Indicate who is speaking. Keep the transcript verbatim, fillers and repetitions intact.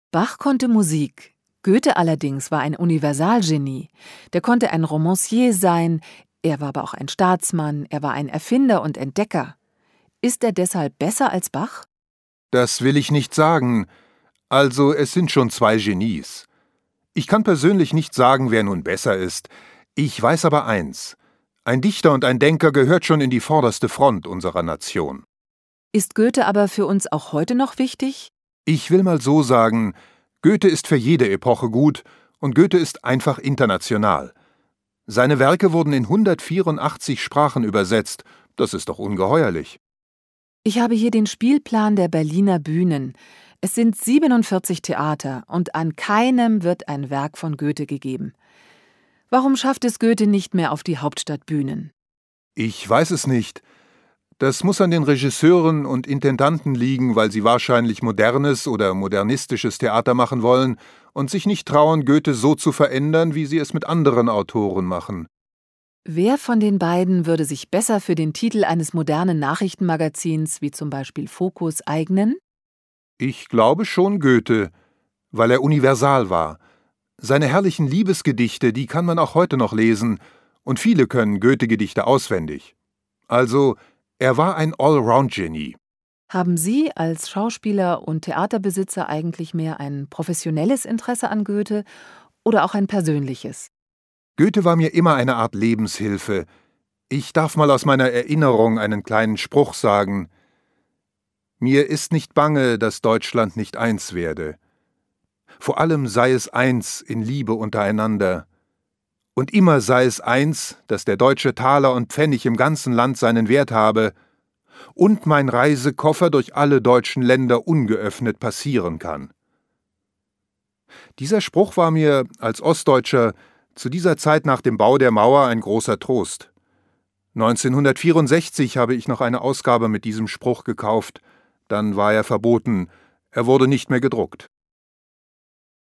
Speaker 1: Bach konnte Musik. Goethe allerdings war ein Universalgenie. Der konnte ein Romancier sein, er war aber auch ein Staatsmann, er war ein Erfinder und Entdecker. Ist er deshalb besser als Bach?
Speaker 2: Das will ich nicht sagen. Also, es sind schon zwei Genies. Ich kann persönlich nicht sagen, wer nun besser ist. Ich weiß aber eins: Ein Dichter und ein Denker gehört schon in die vorderste Front unserer Nation.
Speaker 1: Ist Goethe aber für uns auch heute noch wichtig?
Speaker 2: Ich will mal so sagen, Goethe ist für jede Epoche gut und Goethe ist einfach international. Seine Werke wurden in hundertvierundachtzig Sprachen übersetzt. Das ist doch ungeheuerlich.
Speaker 1: Ich habe hier den Spielplan der Berliner Bühnen. Es sind siebenundvierzig Theater und an keinem wird ein Werk von Goethe gegeben. Warum schafft es Goethe nicht mehr auf die Hauptstadtbühnen?
Speaker 2: Ich weiß es nicht. Das muss an den Regisseuren und Intendanten liegen, weil sie wahrscheinlich modernes oder modernistisches Theater machen wollen und sich nicht trauen, Goethe so zu verändern, wie sie es mit anderen Autoren machen.
Speaker 1: Wer von den beiden würde sich besser für den Titel eines modernen Nachrichtenmagazins, wie zum Beispiel Focus, eignen?
Speaker 2: Ich glaube schon Goethe, weil er universal war. Seine herrlichen Liebesgedichte, die kann man auch heute noch lesen, und viele können Goethe-Gedichte auswendig. Also, er war ein Allround-Genie.
Speaker 1: Haben Sie als Schauspieler und Theaterbesitzer eigentlich mehr ein professionelles Interesse an Goethe oder auch ein persönliches?
Speaker 2: Goethe war mir immer eine Art Lebenshilfe. Ich darf mal aus meiner Erinnerung einen kleinen Spruch sagen. Mir ist nicht bange, dass Deutschland nicht eins werde. Vor allem sei es eins in Liebe untereinander. Und immer sei es eins, dass der deutsche Taler und Pfennig im ganzen Land seinen Wert habe und mein Reisekoffer durch alle deutschen Länder ungeöffnet passieren kann. Dieser Spruch war mir als Ostdeutscher zu dieser Zeit nach dem Bau der Mauer ein großer Trost. neunzehnhundertvierundsechzig habe ich noch eine Ausgabe mit diesem Spruch gekauft, dann war er verboten, er wurde nicht mehr gedruckt.